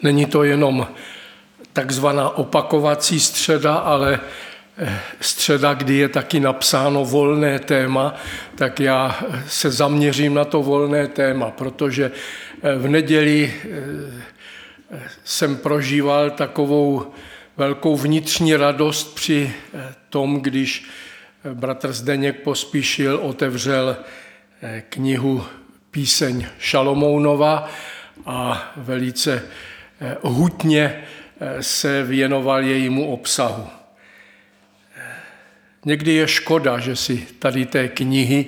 Není to jenom takzvaná opakovací středa, ale středa, kdy je taky napsáno volné téma, tak já se zaměřím na to volné téma, protože v neděli jsem prožíval takovou velkou vnitřní radost při tom, když bratr Zdeněk Pospíšil otevřel knihu Píseň Šalomounova a velice hutně se věnoval jejímu obsahu. Někdy je škoda, že si tady té knihy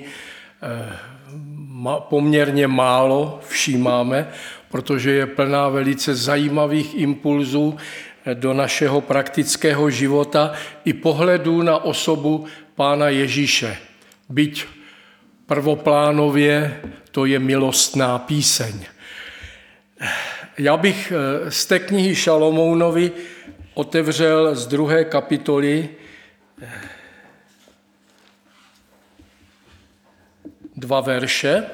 poměrně málo všímáme, protože je plná velice zajímavých impulzů do našeho praktického života i pohledu na osobu Pána Ježíše. Byť prvoplánově to je milostná píseň. Já bych z té knihy Šalomounovi otevřel z 2. kapitoly 2 verše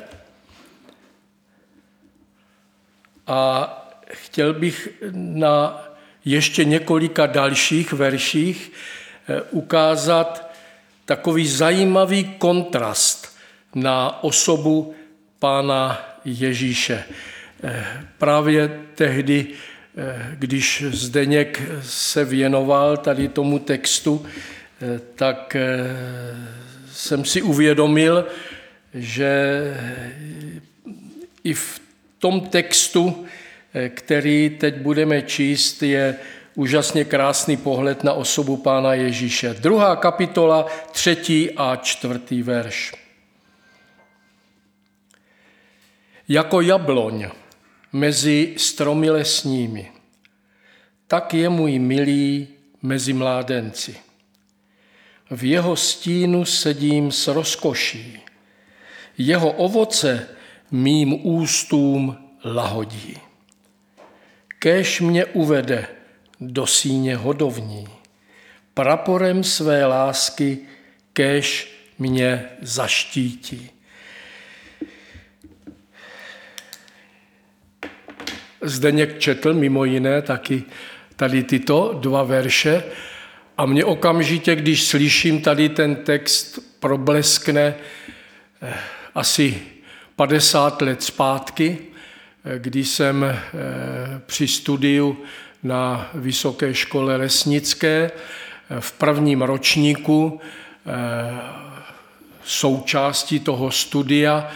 a chtěl bych na ještě několika dalších verších ukázat takový zajímavý kontrast na osobu Pána Ježíše. Právě tehdy, když Zdeněk se věnoval tady tomu textu, tak jsem si uvědomil, že i v tom textu, který teď budeme číst, je úžasně krásný pohled na osobu Pána Ježíše. 2. kapitola, 3. a 4. verš. Jako jabloň mezi stromy lesními, tak je můj milý mezi mládenci. V jeho stínu sedím s rozkoší. Jeho ovoce mým ústům lahodí. Kéž mě uvede do síně hodovní. Praporem své lásky kéž mě zaštítí. Zdeněk četl mimo jiné taky tady tyto 2 verše a mě okamžitě, když slyším tady ten text, probleskne asi 50 let zpátky, kdy jsem při studiu na Vysoké škole lesnické v 1. ročníku součástí toho studia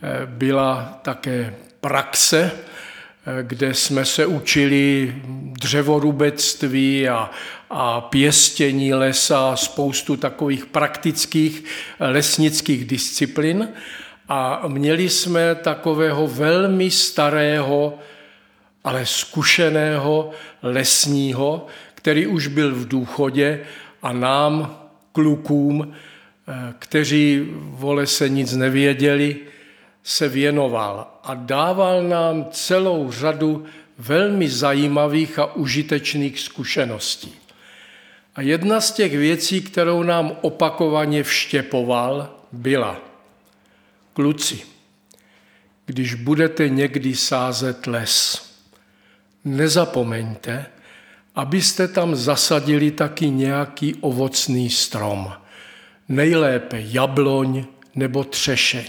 byla také praxe, kde jsme se učili dřevorubectví a pěstění lesa, spoustu takových praktických lesnických disciplín. A měli jsme takového velmi starého, ale zkušeného lesního, který už byl v důchodě a nám, klukům, kteří o lese nic nevěděli, se věnoval a dával nám celou řadu velmi zajímavých a užitečných zkušeností. A jedna z těch věcí, kterou nám opakovaně vštěpoval, byla: kluci, když budete někdy sázet les, nezapomeňte, abyste tam zasadili taky nějaký ovocný strom. Nejlépe jabloň nebo třešeň.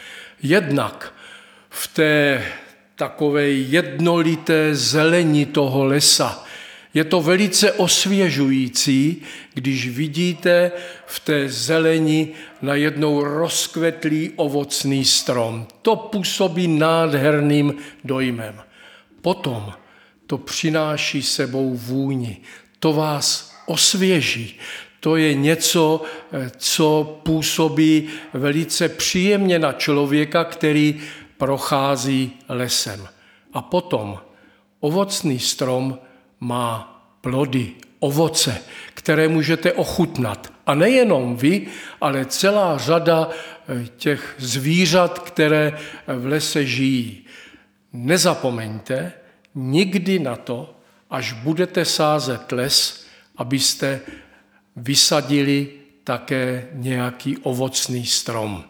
Jednak v té takové jednolité zeleni toho lesa je to velice osvěžující, když vidíte v té zeleni najednou rozkvetlý ovocný strom. To působí nádherným dojmem. Potom to přináší sebou vůni. To vás osvěží. To je něco, co působí velice příjemně na člověka, který prochází lesem. A potom ovocný strom má plody, ovoce, které můžete ochutnat. A nejenom vy, ale celá řada těch zvířat, které v lese žijí. Nezapomeňte nikdy na to, až budete sázet les, abyste vysadili také nějaký ovocný strom.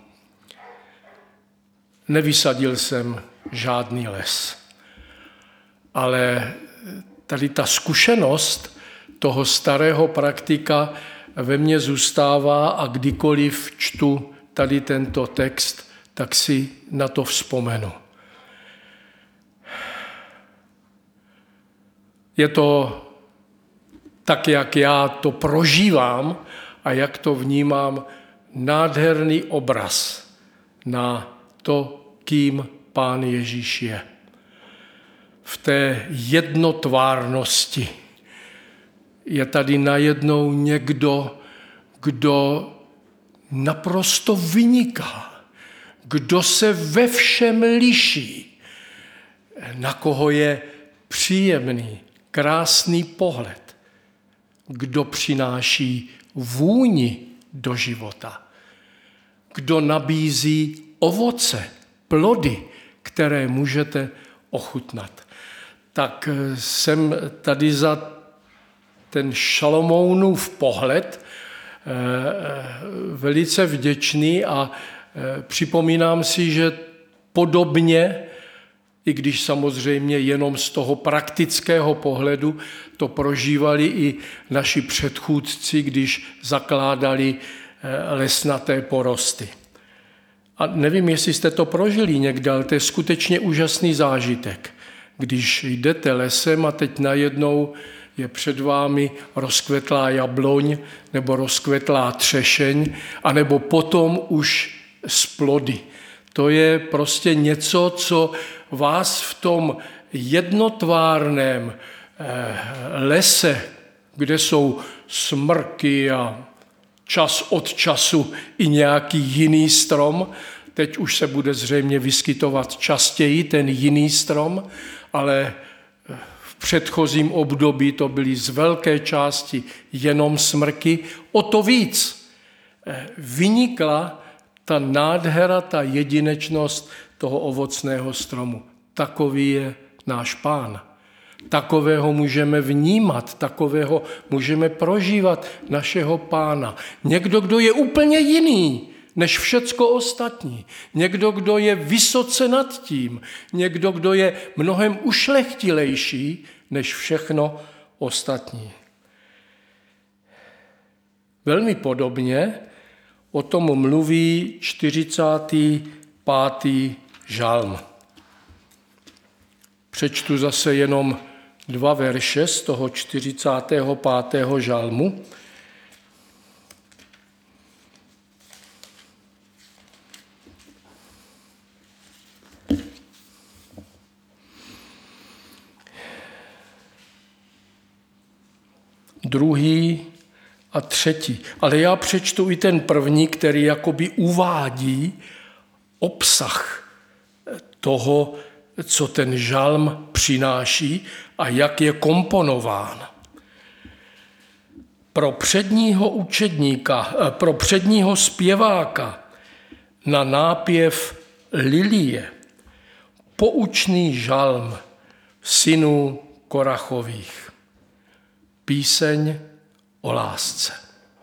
Nevysadil jsem žádný les, ale tady ta zkušenost toho starého praktika ve mně zůstává a kdykoliv čtu tady tento text, tak si na to vzpomenu. Je to tak, jak já to prožívám a jak to vnímám, nádherný obraz na to, kým Pán Ježíš je. V té jednotvárnosti je tady najednou někdo, kdo naprosto vyniká, kdo se ve všem liší, na koho je příjemný, krásný pohled, kdo přináší vůni do života, kdo nabízí ovoce, plody, které můžete ochutnat. Tak jsem tady za ten Šalomounův pohled velice vděčný a připomínám si, že podobně, i když samozřejmě jenom z toho praktického pohledu, to prožívali i naši předchůdci, když zakládali lesnaté porosty. A nevím, jestli jste to prožili někde, ale to je skutečně úžasný zážitek. Když jdete lesem a teď najednou je před vámi rozkvetlá jabloň nebo rozkvetlá třešeň, anebo potom už z plody. To je prostě něco, co vás v tom jednotvárném lese, kde jsou smrky a čas od času i nějaký jiný strom, teď už se bude zřejmě vyskytovat častěji ten jiný strom, ale v předchozím období to byly z velké části jenom smrky, o to víc vynikla ta nádhera, ta jedinečnost toho ovocného stromu. Takový je náš Pán. Takového můžeme vnímat, takového můžeme prožívat našeho Pána. Někdo, kdo je úplně jiný než všecko ostatní. Někdo, kdo je vysoce nad tím. Někdo, kdo je mnohem ušlechtilejší než všechno ostatní. Velmi podobně o tom mluví 45. žalm. Přečtu zase jenom 2 verše z toho 45. žalmu. Druhý a třetí. Ale já přečtu i ten první, který jakoby uvádí obsah toho, co ten žalm přináší a jak je komponován. Pro předního učedníka, pro předního zpěváka na nápěv lilie, poučný žalm synů Korachových. Píseň o lásce.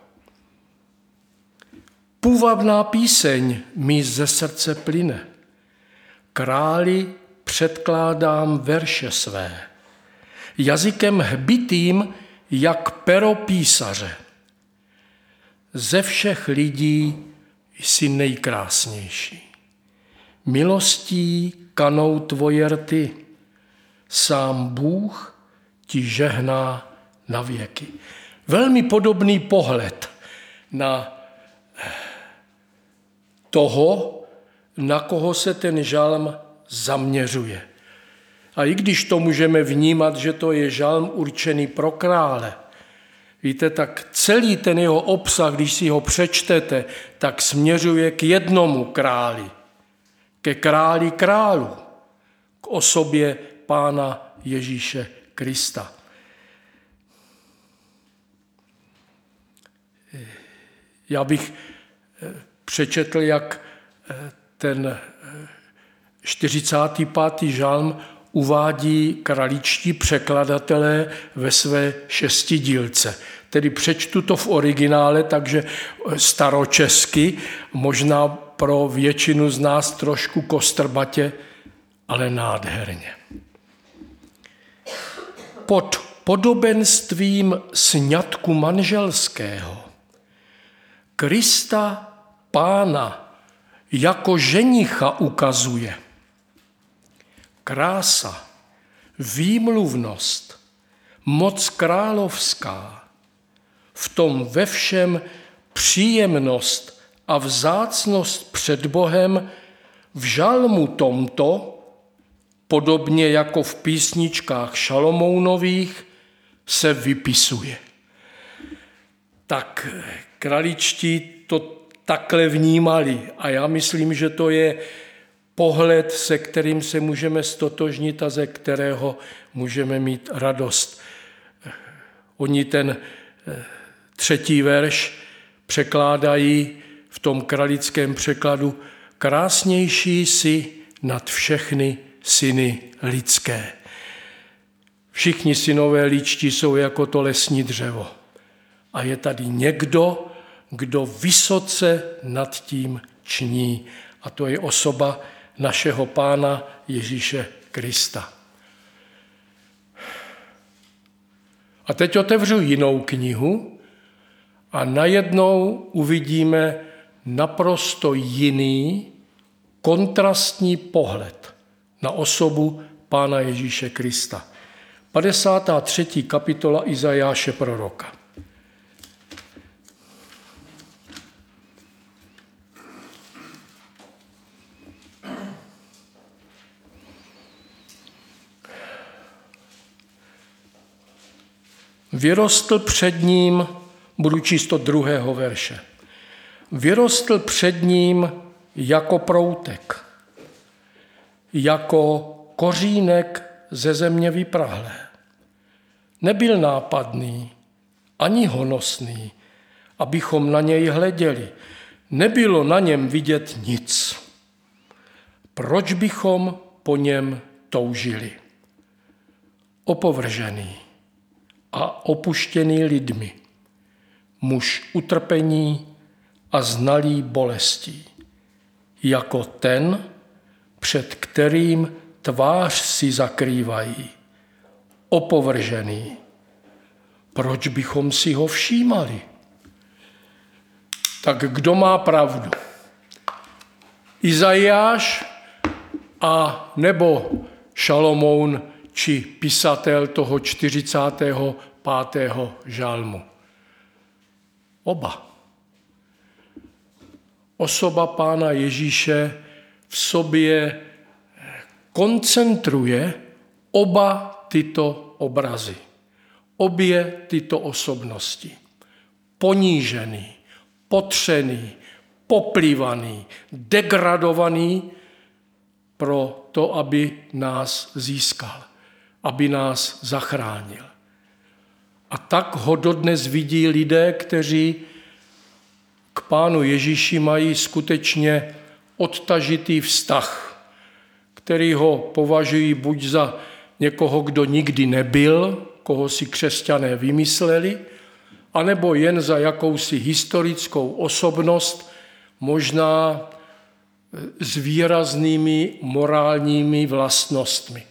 Půvabná píseň mi ze srdce plyne. Králi předkládám verše své. Jazykem hbitým, jak pero písaře. Ze všech lidí jsi nejkrásnější. Milostí kanou tvoje rty. Sám Bůh ti žehná na věky. Velmi podobný pohled na toho, na koho se ten žalm zaměřuje. A i když to můžeme vnímat, že to je žalm určený pro krále, víte, tak celý ten jeho obsah, když si ho přečtete, tak směřuje k jednomu králi, ke králi králů, k osobě Pána Ježíše Krista. Já bych přečetl, jak ten 45. žalm uvádí kraličtí překladatelé ve své 6 dílce. Tedy přečtu to v originále, takže staročesky, možná pro většinu z nás trošku kostrbatě, ale nádherně. pod podobenstvím sňatku manželského Krista Pána jako ženicha ukazuje. Krása, výmluvnost, moc královská, v tom ve všem příjemnost a vzácnost před Bohem v žalmu tomto, podobně jako v písničkách Šalomounových, se vypisuje. Tak kraličtí to takhle vnímali a já myslím, že to je pohled, se kterým se můžeme stotožnit a ze kterého můžeme mít radost. Oni ten 3. verš překládají v tom kralickém překladu: krásnější jsi nad všechny syny lidské. Všichni synové lidští jsou jako to lesní dřevo. A je tady někdo, kdo vysoce nad tím ční. A to je osoba našeho Pána Ježíše Krista. A teď otevřu jinou knihu a najednou uvidíme naprosto jiný, kontrastní pohled na osobu Pána Ježíše Krista. 53. kapitola Izajáše proroka. Vyrostl před ním, budu číst od 2. verše, vyrostl před ním jako proutek, jako kořínek ze země vyprahlé. Nebyl nápadný, ani honosný, abychom na něj hleděli. Nebylo na něm vidět nic. Proč bychom po něm toužili? Opovržený a opuštěný lidmi, muž utrpení a znalý bolestí, jako ten, před kterým tvář si zakrývají. Opovržený. Proč bychom si ho všímali? Tak kdo má pravdu? Izajáš a nebo Šalomoun či pisatel toho 45. žalmu? Oba. Osoba Pána Ježíše v sobě koncentruje oba tyto obrazy, obě tyto osobnosti. Ponížený, potřený, poplivaný, degradovaný pro to, aby nás získal, aby nás zachránil. A tak ho dodnes vidí lidé, kteří k Pánu Ježíši mají skutečně odtažitý vztah, který ho považují buď za někoho, kdo nikdy nebyl, koho si křesťané vymysleli, anebo jen za jakousi historickou osobnost, možná s výraznými morálními vlastnostmi.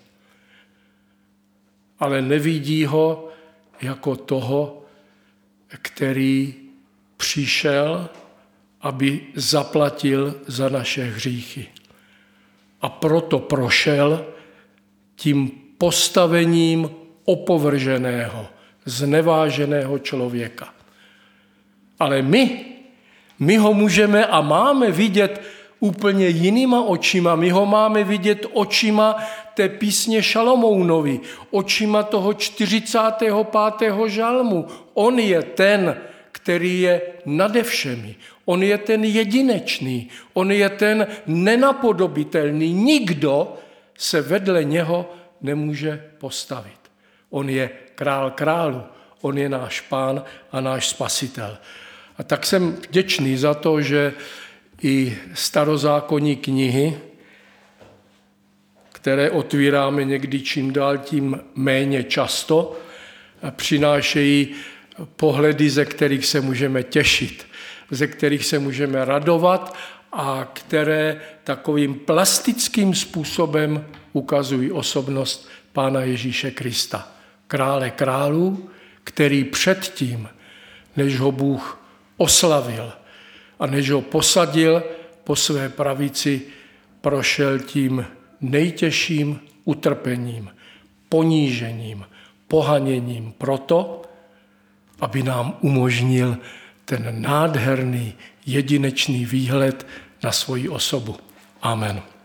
Ale nevidí ho jako toho, který přišel, aby zaplatil za naše hříchy. A proto prošel tím postavením opovrženého, zneváženého člověka. Ale my ho můžeme a máme vidět úplně jinýma očima. My ho máme vidět očima té písně Šalomounovi, očima toho 45. žalmu. On je ten, který je nade všemi. On je ten jedinečný. On je ten nenapodobitelný. Nikdo se vedle něho nemůže postavit. On je král králu. On je náš Pán a náš Spasitel. A tak jsem vděčný za to, že i starozákonní knihy, které otvíráme někdy čím dál tím méně často, přinášejí pohledy, ze kterých se můžeme těšit, ze kterých se můžeme radovat a které takovým plastickým způsobem ukazují osobnost Pána Ježíše Krista. krále králů, který předtím, než ho Bůh oslavil a než ho posadil po své pravici, prošel tím nejtěžším utrpením, ponížením, pohaněním proto, aby nám umožnil ten nádherný, jedinečný výhled na svoji osobu. Amen.